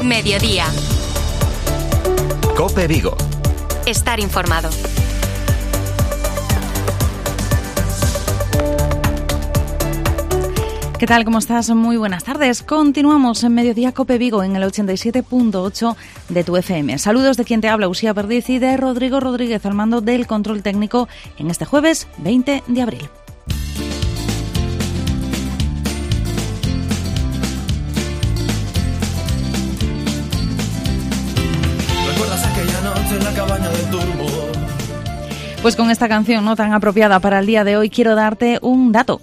Mediodía. COPE Vigo. Estar informado. ¿Qué tal? ¿Cómo estás? Muy buenas tardes. Continuamos en Mediodía COPE Vigo en el 87.8 de tu FM. Saludos de quien te habla, Uxía Perdiz, y de Rodrigo Rodríguez al mando del control técnico en este jueves 20 de abril. ¿Recuerdas aquella noche en la cabaña del Turbo? Pues con esta canción no tan apropiada para el día de hoy quiero darte un dato,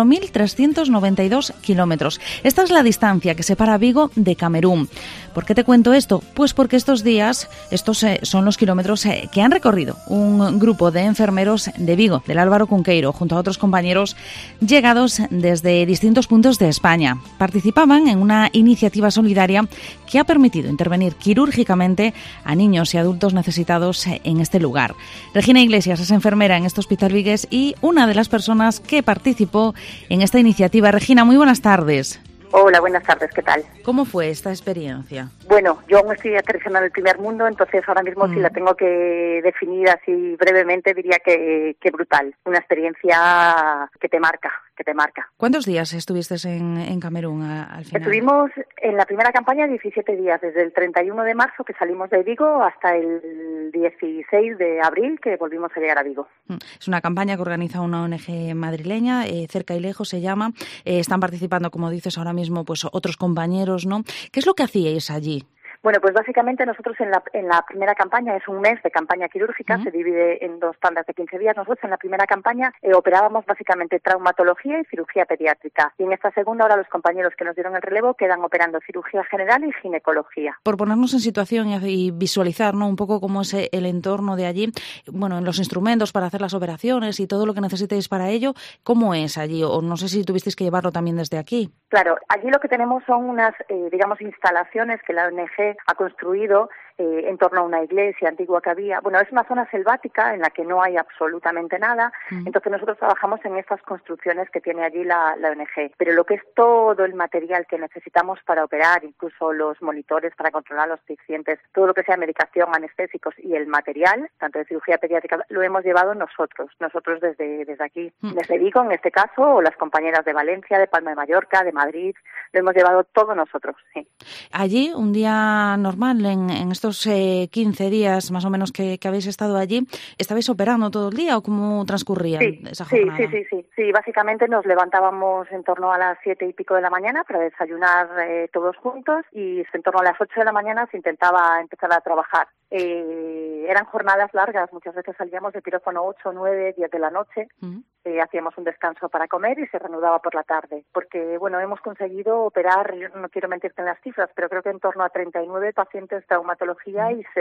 4.392 kilómetros. Esta es la distancia que separa Vigo de Camerún. ¿Por qué te cuento esto? Pues porque estos son los kilómetros que han recorrido un grupo de enfermeros de Vigo, del Álvaro Cunqueiro, junto a otros compañeros llegados desde distintos puntos de España. Participaban en una iniciativa solidaria que ha permitido intervenir quirúrgicamente a niños y adultos necesitados en este lugar. Regina Iglesias es enfermera en este hospital vigués y una de las personas que participó en esta iniciativa. Regina, muy buenas tardes. Hola, buenas tardes, ¿qué tal? ¿Cómo fue esta experiencia? Bueno, yo aún estoy aterrizando en el primer mundo, entonces ahora mismo si la tengo que definir así brevemente diría que brutal. Una experiencia que te marca. ¿Cuántos días estuviste en Camerún al final? Estuvimos en la primera campaña 17 días, desde el 31 de marzo que salimos de Vigo hasta el 16 de abril que volvimos a llegar a Vigo. Es una campaña que organiza una ONG madrileña, Cerca y Lejos se llama. Están participando, como dices ahora mismo, pues otros compañeros, ¿no? ¿Qué es lo que hacíais allí? Bueno, pues básicamente nosotros en la primera campaña, es un mes de campaña quirúrgica, se divide en 2 tandas de 15 días. Nosotros en la primera campaña operábamos básicamente traumatología y cirugía pediátrica. Y en esta segunda, ahora los compañeros que nos dieron el relevo quedan operando cirugía general y ginecología. Por ponernos en situación y visualizar, ¿no?, un poco cómo es el entorno de allí, bueno, en los instrumentos para hacer las operaciones y todo lo que necesitéis para ello, ¿cómo es allí? O no sé si tuvisteis que llevarlo también desde aquí. Claro, allí lo que tenemos son unas, instalaciones que la ONG ha construido en torno a una iglesia antigua que había. Bueno, es una zona selvática en la que no hay absolutamente nada, entonces nosotros trabajamos en estas construcciones que tiene allí la ONG. Pero lo que es todo el material que necesitamos para operar, incluso los monitores para controlar a los pacientes, todo lo que sea medicación, anestésicos y el material, tanto de cirugía pediátrica, lo hemos llevado nosotros desde aquí, desde Vigo en este caso, o las compañeras de Valencia, de Palma de Mallorca, de Madrid, lo hemos llevado todo nosotros, sí. Allí, un día normal, en estos 15 días más o menos que habéis estado allí, ¿estabais operando todo el día o cómo transcurría esa jornada? Sí, básicamente nos levantábamos en torno a las 7 y pico de la mañana para desayunar todos juntos y en torno a las 8 de la mañana se intentaba empezar a trabajar. Eran jornadas largas, muchas veces salíamos de quirófano 8, 9, 10 de la noche, hacíamos un descanso para comer y se reanudaba por la tarde, porque bueno, hemos conseguido operar, yo no quiero mentirte en las cifras, pero creo que en torno a 39 pacientes de traumatología y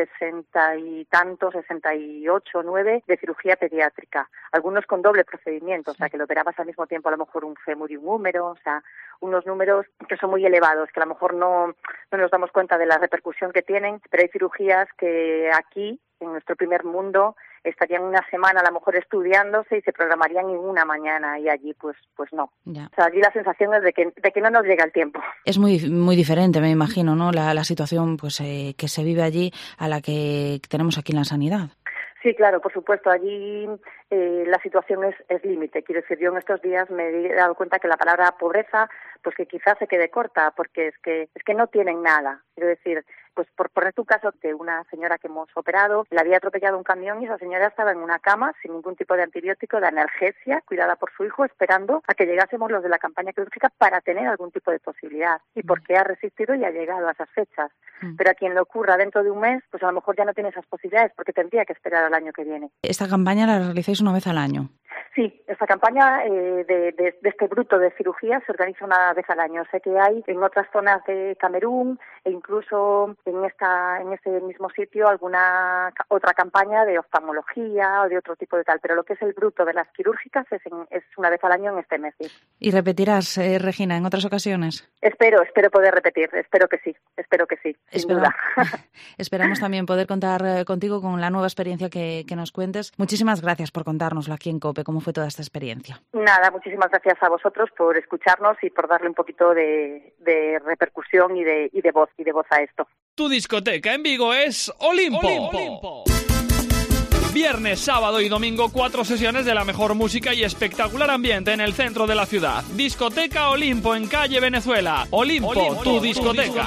68, 9 de cirugía pediátrica, algunos con doble procedimiento, o sea que lo operabas al mismo tiempo a lo mejor un fémur y un húmero, o sea, unos números que son muy elevados, que a lo mejor no nos damos cuenta de la repercusión que tienen, pero hay cirugías que aquí, en nuestro primer mundo, estarían una semana a lo mejor estudiándose y se programarían en una mañana y allí pues no. Ya. O sea, allí la sensación es de que no nos llega el tiempo. Es muy muy diferente, me imagino, ¿no? La situación pues que se vive allí a la que tenemos aquí en la sanidad. Sí, claro, por supuesto. Allí la situación es límite. Quiero decir, yo en estos días me he dado cuenta que la palabra pobreza, pues que quizás se quede corta, porque es que no tienen nada. Quiero decir, pues por ponerte un caso de una señora que hemos operado, le había atropellado un camión y esa señora estaba en una cama sin ningún tipo de antibiótico, de analgesia, cuidada por su hijo, esperando a que llegásemos los de la campaña quirúrgica para tener algún tipo de posibilidad. Y porque ha resistido y ha llegado a esas fechas. Pero a quien le ocurra dentro de un mes, pues a lo mejor ya no tiene esas posibilidades porque tendría que esperar al año que viene. ¿Esta campaña la realizáis una vez al año? Sí, esta campaña de este bruto de cirugía se organiza una vez al año. Sé que hay en otras zonas de Camerún e incluso en este mismo sitio alguna otra campaña de oftalmología o de otro tipo de tal, pero lo que es el bruto de las quirúrgicas es una vez al año en este mes. Sí. ¿Y repetirás, Regina, en otras ocasiones? Espero poder repetir, espero que sí, sin duda. Esperamos también poder contar contigo con la nueva experiencia que nos cuentes. Muchísimas gracias por contárnoslo aquí en COPE. COPE. ¿Cómo fue toda esta experiencia? Nada, muchísimas gracias a vosotros por escucharnos y por darle un poquito de repercusión y de voz a esto. Tu discoteca en Vigo es Olimpo. Viernes, sábado y domingo, 4 sesiones de la mejor música y espectacular ambiente en el centro de la ciudad. Discoteca Olimpo en calle Venezuela. Olimpo, tu discoteca.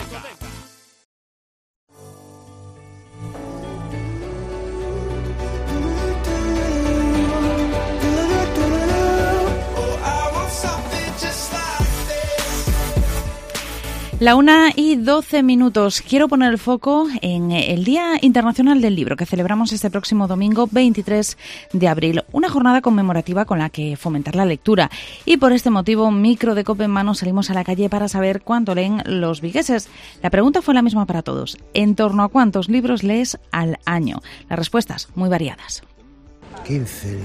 La 1:12. Quiero poner el foco en el Día Internacional del Libro, que celebramos este próximo domingo 23 de abril. Una jornada conmemorativa con la que fomentar la lectura. Y por este motivo, micro de COPE en mano, salimos a la calle para saber cuánto leen los vigueses. La pregunta fue la misma para todos. ¿En torno a cuántos libros lees al año? Las respuestas muy variadas. 15.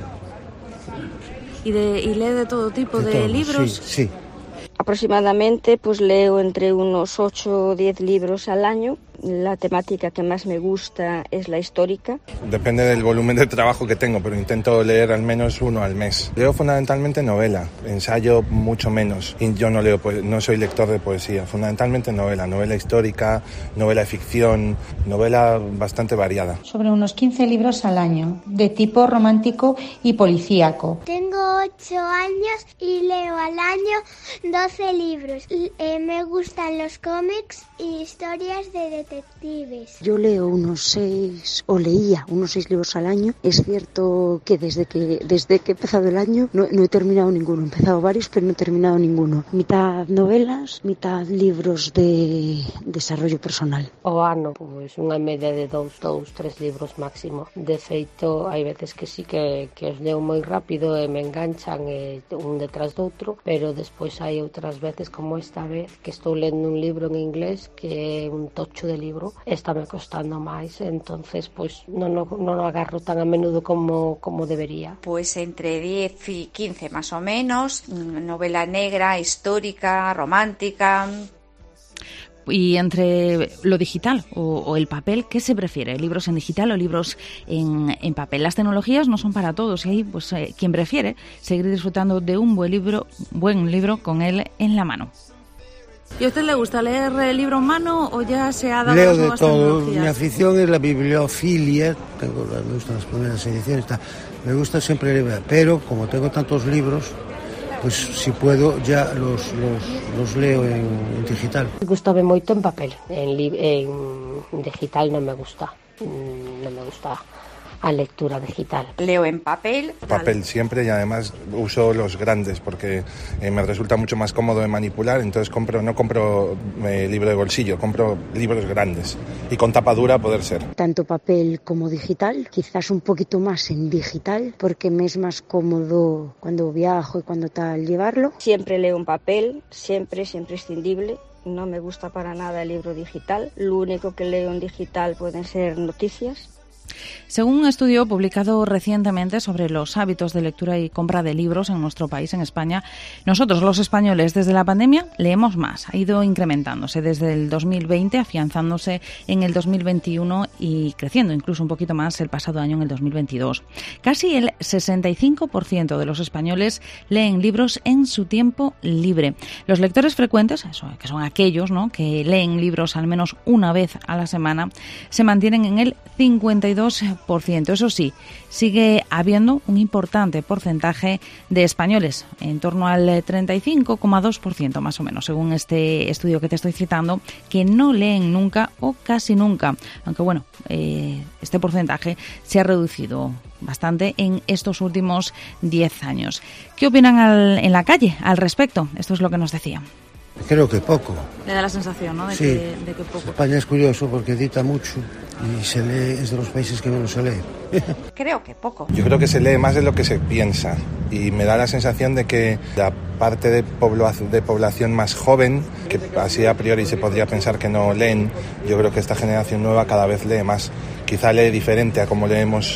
¿Y lee de todo tipo de libros? Sí. Aproximadamente pues leo entre unos 8 o 10 libros al año. La temática que más me gusta es la histórica. Depende del volumen de trabajo que tengo, pero intento leer al menos uno al mes. Leo fundamentalmente novela, ensayo mucho menos. Y yo no soy lector de poesía, fundamentalmente novela histórica, novela de ficción, novela bastante variada. Sobre unos 15 libros al año, de tipo romántico y policíaco. Tengo 8 años y leo al año 12 libros. Me gustan los cómics y historias de detectives. Yo leo leía unos 6 libros al año. Es cierto que desde que he empezado el año no he terminado ninguno. He empezado varios, pero no he terminado ninguno. Mitad novelas, mitad libros de desarrollo personal. O ano, pois unha media de 3 libros máximo. De feito, hai veces que sí que os leo moi rápido e me enganchan un detrás do outro, pero despois hai outras veces, como esta vez, que estou lendo un libro en inglés que é un tocho de libro, está me costando máis, entonces pois non o agarro tan a menudo como debería. Pues entre 10 y 15 más o menos, novela negra, histórica, romántica. Y entre lo digital o el papel, ¿qué se prefiere? ¿Libros en digital o libros en papel? Las tecnologías no son para todos y hay quien prefiere seguir disfrutando de un buen libro con él en la mano. ¿Y a usted le gusta leer el libro en mano o ya se ha dado Leo las nuevas tecnologías? Leo de todo. Mi afición es la bibliofilia. Me gustan las primeras ediciones. Me gusta siempre leer, pero como tengo tantos libros, pues si puedo ya los leo en digital. Me gusta moito en papel, en digital non me gusta. Non me gusta a lectura digital. Leo en papel. Papel siempre, y además uso los grandes porque me resulta mucho más cómodo de manipular, entonces no compro libro de bolsillo, compro libros grandes y con tapa dura a poder ser. Tanto papel como digital, quizás un poquito más en digital porque me es más cómodo cuando viajo y cuando tal llevarlo. Siempre leo en papel, siempre es imprescindible. No me gusta para nada el libro digital. Lo único que leo en digital pueden ser noticias. Según un estudio publicado recientemente sobre los hábitos de lectura y compra de libros en nuestro país, en España, nosotros los españoles desde la pandemia leemos más. Ha ido incrementándose desde el 2020, afianzándose en el 2021 y creciendo incluso un poquito más el pasado año, en el 2022. Casi el 65% de los españoles leen libros en su tiempo libre. Los lectores frecuentes, que son aquellos, ¿no?, que leen libros al menos una vez a la semana, se mantienen en el 52%. Eso sí, sigue habiendo un importante porcentaje de españoles, en torno al 35,2% más o menos, según este estudio que te estoy citando, que no leen nunca o casi nunca. Aunque bueno, este porcentaje se ha reducido bastante en estos últimos 10 años. ¿Qué opinan en la calle al respecto? Esto es lo que nos decía. Creo que poco. Le da la sensación, ¿no?, de que poco. España es curioso porque edita mucho y se lee, es de los países que menos se lee. Creo que poco. Yo creo que se lee más de lo que se piensa y me da la sensación de que la parte de población más joven, que así a priori se podría pensar que no leen, yo creo que esta generación nueva cada vez lee más. Quizá lee diferente a como leemos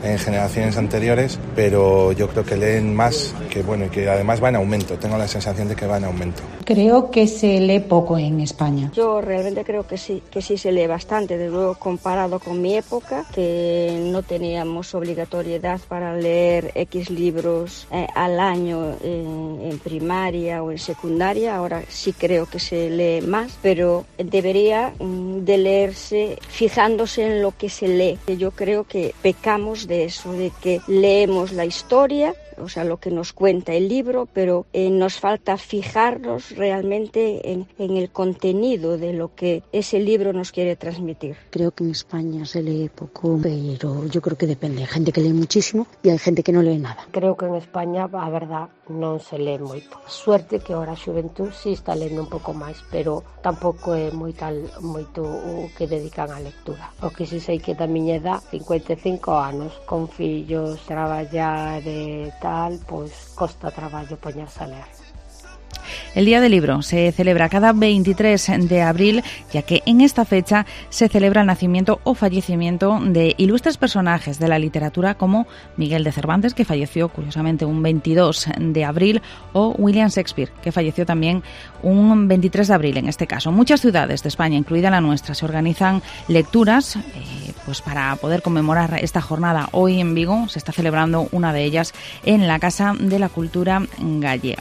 en generaciones anteriores, pero yo creo que leen más, que bueno, y que además va en aumento. Tengo la sensación de que va en aumento. Creo que se lee poco en España. Yo realmente creo que sí se lee bastante, desde luego comparado con mi época, que no teníamos obligatoriedad para leer X libros al año en primaria o en secundaria. Ahora sí creo que se lee más, pero debería de leerse fijándose en lo que se lee. Yo creo que pecamos de eso, de que leemos la historia, o sea, lo que nos cuenta el libro, pero nos falta fijarnos realmente en el contenido de lo que ese libro nos quiere transmitir. Creo que en España se lee poco, pero yo creo que depende. Hay gente que lee muchísimo y hay gente que non lee nada. Creo que en España, a verdad, non se lee moito. Suerte que ahora a xuventud sí está lendo un pouco máis, pero tampouco é moito o que dedican á lectura. O que si sei que da miña edad, 55 anos, con fillos, traballar e tal, pois costa traballo poñerse a ler. El Día del Libro se celebra cada 23 de abril, ya que en esta fecha se celebra el nacimiento o fallecimiento de ilustres personajes de la literatura como Miguel de Cervantes, que falleció curiosamente un 22 de abril, o William Shakespeare, que falleció también un 23 de abril en este caso. Muchas ciudades de España, incluida la nuestra, se organizan lecturas pues para poder conmemorar esta jornada. Hoy en Vigo se está celebrando una de ellas en la Casa de la Cultura Gallega.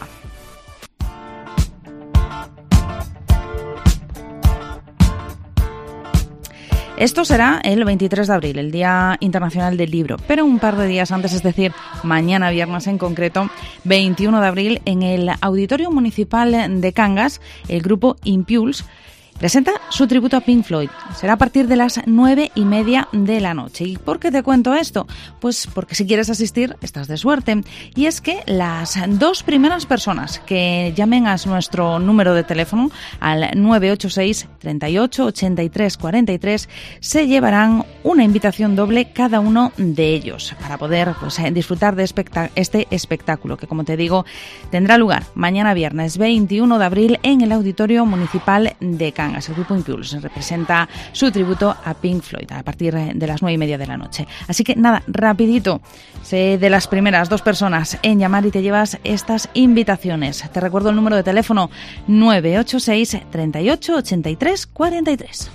Esto será el 23 de abril, el Día Internacional del Libro, pero un par de días antes, es decir, mañana viernes en concreto, 21 de abril, en el Auditorio Municipal de Cangas, el grupo Impulse presenta su tributo a Pink Floyd. Será a partir de las 9:30 de la noche. ¿Y por qué te cuento esto? Pues porque si quieres asistir, estás de suerte. Y es que las dos primeras personas que llamen a nuestro número de teléfono, al 986 38 83 43, se llevarán una invitación doble cada uno de ellos para poder disfrutar de este espectáculo que, como te digo, tendrá lugar mañana viernes 21 de abril en el Auditorio Municipal de Cangas. El grupo Impulse representa su tributo a Pink Floyd a partir de las 9:30 de la noche. Así que nada, rapidito, sé de las primeras dos personas en llamar y te llevas estas invitaciones. Te recuerdo el número de teléfono 986 38 83 43.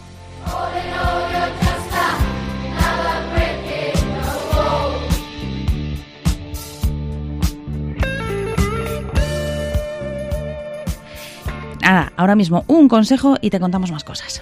Nada, ahora mismo un consejo y te contamos más cosas.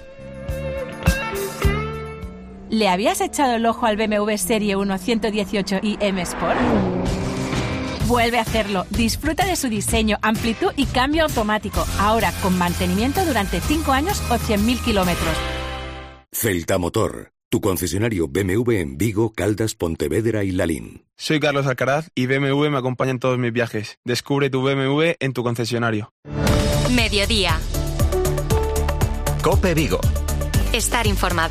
¿Le habías echado el ojo al BMW Serie 1 118i M Sport? Vuelve a hacerlo. Disfruta de su diseño, amplitud y cambio automático. Ahora con mantenimiento durante 5 años o 100.000 kilómetros. Celta Motor, tu concesionario BMW en Vigo, Caldas, Pontevedra y Lalín. Soy Carlos Alcaraz y BMW me acompaña en todos mis viajes. Descubre tu BMW en tu concesionario. Mediodía. COPE Vigo. Estar informado.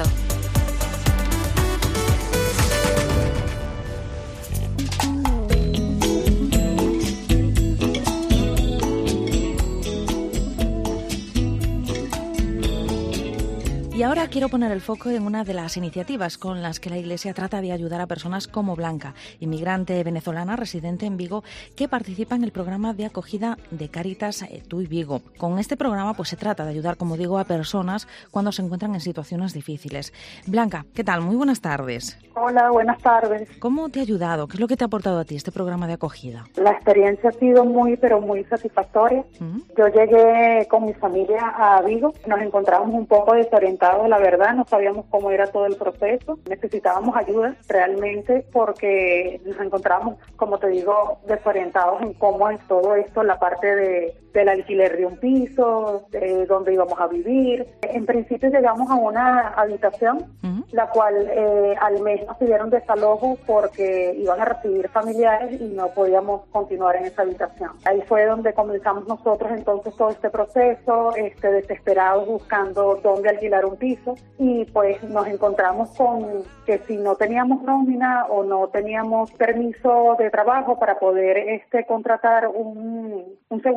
Y ahora quiero poner el foco en una de las iniciativas con las que la Iglesia trata de ayudar a personas como Blanca, inmigrante venezolana residente en Vigo, que participa en el programa de acogida de Cáritas Tú y Vigo. Con este programa pues se trata de ayudar, como digo, a personas cuando se encuentran en situaciones difíciles. Blanca, ¿qué tal? Muy buenas tardes. Hola, buenas tardes. ¿Cómo te ha ayudado? ¿Qué es lo que te ha aportado a ti este programa de acogida? La experiencia ha sido muy satisfactoria. Yo llegué con mi familia a Vigo, nos encontramos un poco desorientados, la verdad, no sabíamos cómo era todo el proceso, necesitábamos ayuda realmente porque nos encontramos, como te digo, desorientados en cómo es todo esto, la parte del alquiler de un piso, de dónde íbamos a vivir. En principio llegamos a una habitación, la cual al mes nos pidieron desalojo porque iban a recibir familiares y no podíamos continuar en esa habitación. Ahí fue donde comenzamos nosotros entonces todo este proceso, desesperados buscando dónde alquilar un piso, y pues nos encontramos con que si no teníamos nómina o no teníamos permiso de trabajo para poder contratar un seguro de impago,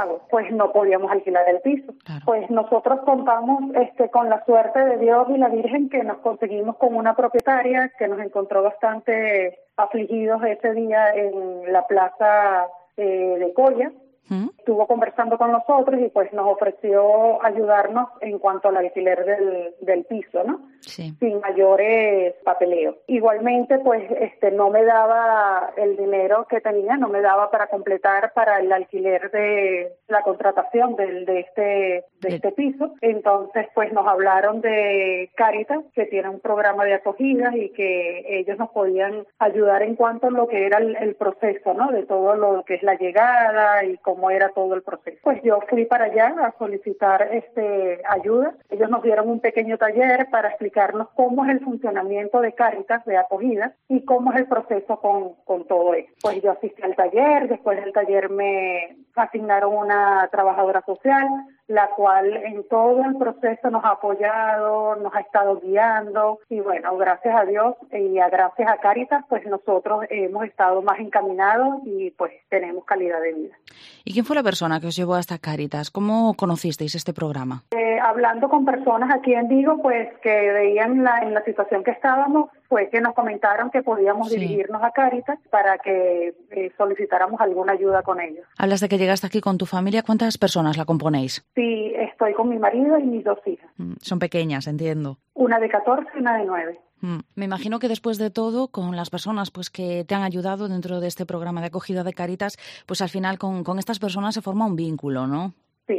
pago, pues no podíamos alquilar el piso. Claro. Pues nosotros contamos con la suerte de Dios y la Virgen que nos conseguimos con una propietaria que nos encontró bastante afligidos ese día en la plaza de Coya. Estuvo conversando con nosotros y pues nos ofreció ayudarnos en cuanto al alquiler del piso, ¿no? Sí. Sin mayores papeleos. Igualmente, pues no me daba el dinero que tenía, no me daba para completar para el alquiler de la contratación de este piso. Entonces, pues nos hablaron de Cáritas, que tiene un programa de acogida y que ellos nos podían ayudar en cuanto a lo que era el proceso, ¿no? De todo lo que es la llegada y cómo era todo el proceso. Pues yo fui para allá a solicitar ayuda. Ellos nos dieron un pequeño taller para explicarnos cómo es el funcionamiento de Cáritas, de acogida, y cómo es el proceso con todo esto. Pues yo asistí al taller, después del taller me asignaron una trabajadora social, la cual en todo el proceso nos ha apoyado, nos ha estado guiando, y bueno, gracias a Dios y gracias a Cáritas, pues nosotros hemos estado más encaminados y pues tenemos calidad de vida. ¿Y quién fue la persona que os llevó hasta Cáritas? ¿Cómo conocisteis este programa? Hablando con personas aquí en Vigo, pues que veían en la situación que estábamos, fue que nos comentaron que podíamos dirigirnos a Cáritas para que solicitáramos alguna ayuda con ellos. Hablas de que llegaste aquí con tu familia. ¿Cuántas personas la componéis? Sí, estoy con mi marido y mis 2 hijas. Son pequeñas, entiendo. Una de 14 y una de 9. Me imagino que después de todo, con las personas pues que te han ayudado dentro de este programa de acogida de Cáritas, pues al final con estas personas se forma un vínculo, ¿no?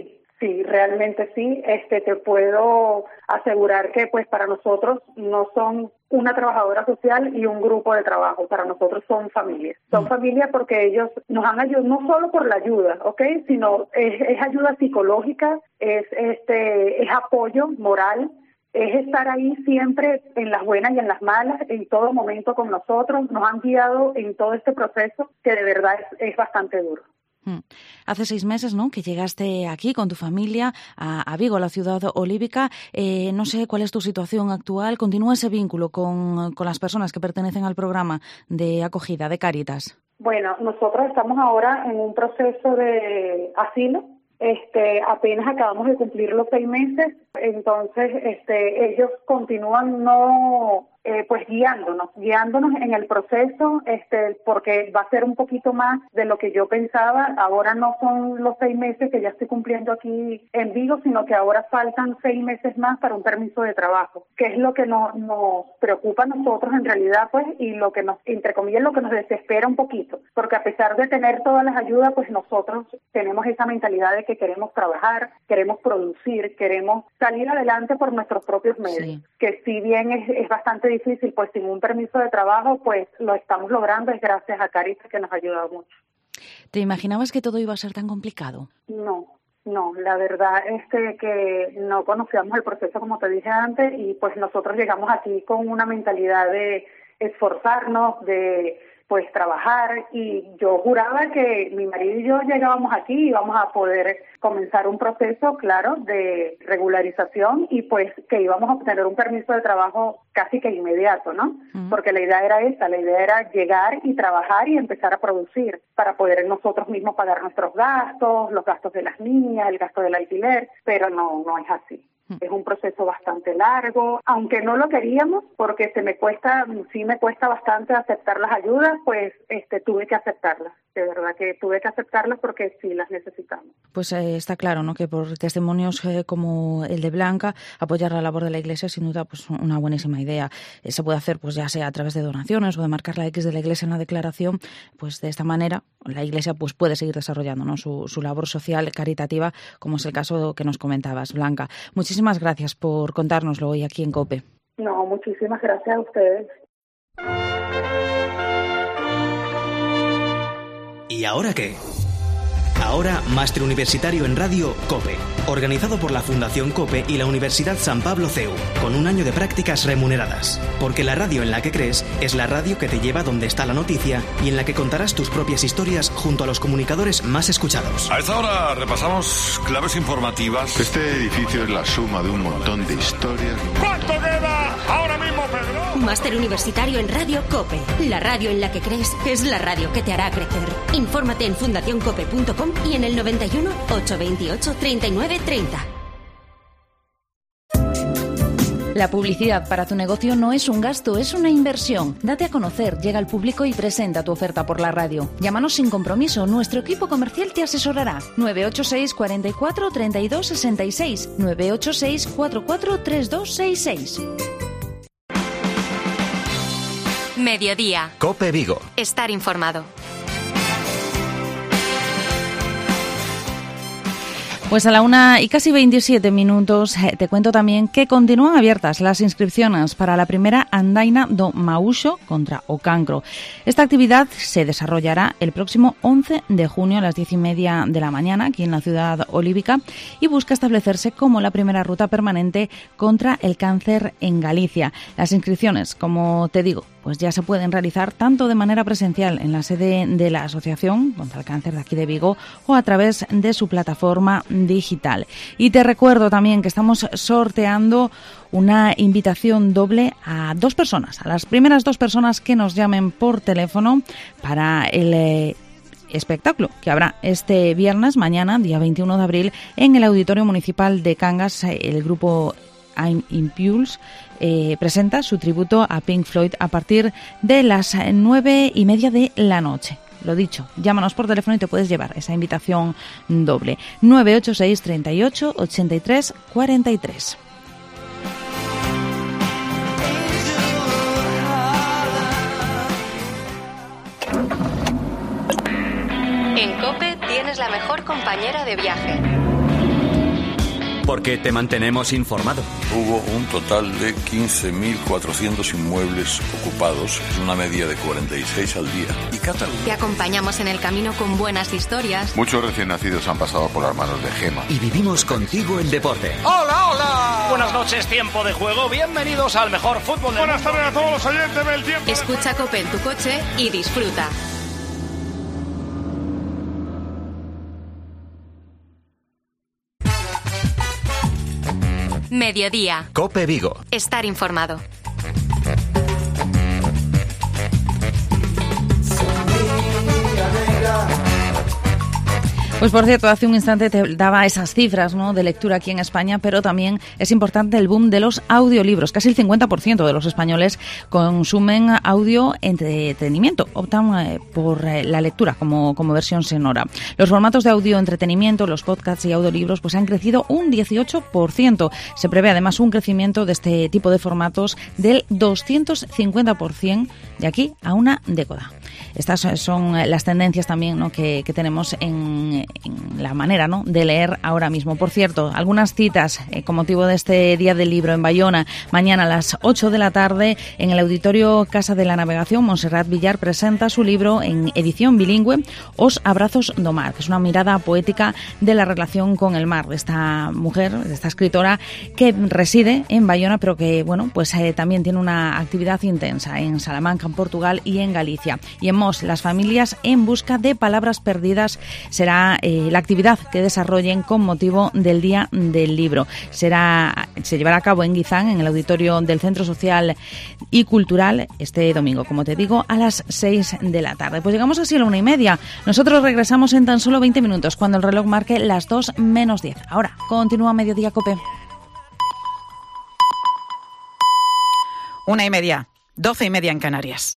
Sí, realmente sí. Te puedo asegurar que pues para nosotros no son una trabajadora social y un grupo de trabajo, para nosotros son familias. Son familias porque ellos nos han ayudado no solo por la ayuda, ¿ok? Sino es ayuda psicológica, es apoyo moral, es estar ahí siempre en las buenas y en las malas, en todo momento con nosotros. Nos han guiado en todo este proceso que de verdad es bastante duro. Hace 6 meses, ¿no?, que llegaste aquí con tu familia a Vigo, a la ciudad olívica. No sé cuál es tu situación actual. ¿Continúa ese vínculo con las personas que pertenecen al programa de acogida de Cáritas? Bueno, nosotros estamos ahora en un proceso de asilo. Apenas acabamos de cumplir los 6 meses, entonces ellos continúan pues guiándonos en el proceso, porque va a ser un poquito más de lo que yo pensaba. Ahora no son los 6 meses que ya estoy cumpliendo aquí en Vigo, sino que ahora faltan 6 meses más para un permiso de trabajo, que es lo que nos preocupa a nosotros en realidad, pues, y lo que nos, entre comillas, lo que nos desespera un poquito, porque a pesar de tener todas las ayudas, pues nosotros tenemos esa mentalidad de que queremos trabajar, queremos producir, queremos salir adelante por nuestros propios medios, que si bien es bastante difícil, pues sin un permiso de trabajo, pues lo estamos logrando, es gracias a Cáritas, que nos ha ayudado mucho. ¿Te imaginabas que todo iba a ser tan complicado? No, la verdad es que no conocíamos el proceso, como te dije antes, y pues nosotros llegamos aquí con una mentalidad de esforzarnos, de pues trabajar, y yo juraba que mi marido y yo llegábamos aquí y íbamos a poder comenzar un proceso, claro, de regularización, y pues que íbamos a obtener un permiso de trabajo casi que inmediato, ¿no? Porque la idea era esa, la idea era llegar y trabajar y empezar a producir para poder nosotros mismos pagar nuestros gastos, los gastos de las niñas, el gasto del alquiler, pero no es así. Es un proceso bastante largo, aunque no lo queríamos, porque sí me cuesta bastante aceptar las ayudas, pues tuve que aceptarlas. De verdad que tuve que aceptarlas porque sí las necesitamos. Pues está claro, ¿no?, que por testimonios como el de Blanca, apoyar la labor de la Iglesia, sin duda, pues una buenísima idea. Se puede hacer, pues ya sea a través de donaciones o de marcar la X de la Iglesia en la declaración. Pues de esta manera la Iglesia pues puede seguir desarrollando, ¿no?, su labor social caritativa, como es el caso que nos comentabas, Blanca. Muchísimas gracias por contárnoslo hoy aquí en COPE. No, muchísimas gracias a ustedes. ¿Y ahora qué? Ahora, Máster Universitario en Radio COPE, organizado por la Fundación COPE y la Universidad San Pablo CEU, con un año de prácticas remuneradas. Porque la radio en la que crees es la radio que te lleva donde está la noticia y en la que contarás tus propias historias junto a los comunicadores más escuchados. A esta hora repasamos claves informativas. Este edificio es la suma de un montón de historias. ¿Cuánto queda ahora mismo, Pedro? Máster universitario en Radio COPE. La radio en la que crees es la radio que te hará crecer. Infórmate en fundacioncope.com y en el 91 828 39 30. La publicidad para tu negocio no es un gasto, es una inversión. Date a conocer, llega al público y presenta tu oferta por la radio. Llámanos sin compromiso, nuestro equipo comercial te asesorará. 986 44 32 66, 986 44 32 66. Mediodía. COPE Vigo. Estar informado. Pues a la 1:27 te cuento también que continúan abiertas las inscripciones para la primera andaina do Maúxo contra o cancro. Esta actividad se desarrollará el próximo 11 de junio a las 10:30 de la mañana aquí en la ciudad olívica y busca establecerse como la primera ruta permanente contra el cáncer en Galicia. Las inscripciones, como te digo, pues ya se pueden realizar tanto de manera presencial en la sede de la Asociación contra el Cáncer de aquí de Vigo o a través de su plataforma digital. Y te recuerdo también que estamos sorteando una invitación doble a 2 personas, a las primeras 2 personas que nos llamen por teléfono para el espectáculo que habrá este viernes, mañana, día 21 de abril, en el Auditorio Municipal de Cangas. El grupo I'm Impulse presenta su tributo a Pink Floyd a partir de las 9:30 de la noche. Lo dicho, llámanos por teléfono y te puedes llevar esa invitación doble. 986 38 83 43. En COPE tienes la mejor compañera de viaje. Porque te mantenemos informado. Hubo un total de 15.400 inmuebles ocupados, es una media de 46 al día. ¿Y Cataluña? Te acompañamos en el camino con buenas historias. Muchos recién nacidos han pasado por las manos de Gema. Y vivimos contigo el deporte. ¡Hola, hola! Buenas noches, tiempo de juego. Bienvenidos al mejor fútbol del mundo. Buenas tardes a todos los oyentes del tiempo. Escucha COPE en tu coche y disfruta. Mediodía. COPE Vigo. Estar informado. Pues por cierto, hace un instante te daba esas cifras, ¿no?, de lectura aquí en España, pero también es importante el boom de los audiolibros. Casi el 50% de los españoles consumen audio entretenimiento, optan por la lectura como versión sonora. Los formatos de audio entretenimiento, los podcasts y audiolibros, pues han crecido un 18%. Se prevé además un crecimiento de este tipo de formatos del 250% de aquí a una década. Estas son las tendencias también, ¿no?, que tenemos en la manera, ¿no?, de leer ahora mismo. Por cierto, algunas citas con motivo de este Día del Libro en Bayona. Mañana a las 8 de la tarde en el Auditorio Casa de la Navegación, Montserrat Villar presenta su libro en edición bilingüe, Os abrazos do mar, que es una mirada poética de la relación con el mar de esta mujer, de esta escritora que reside en Bayona, pero que, bueno, pues también tiene una actividad intensa en Salamanca, en Portugal y en Galicia. Y en Mos, las familias en busca de palabras perdidas será la actividad que desarrollen con motivo del Día del Libro. Se llevará a cabo en Guizán, en el auditorio del Centro Social y Cultural, este domingo, como te digo, a las 6 de la tarde. Pues llegamos así a la 1:30. Nosotros regresamos en tan solo 20 minutos, cuando el reloj marque las 2 menos 10. Ahora, continúa Mediodía COPE. 1:30, 12:30 en Canarias.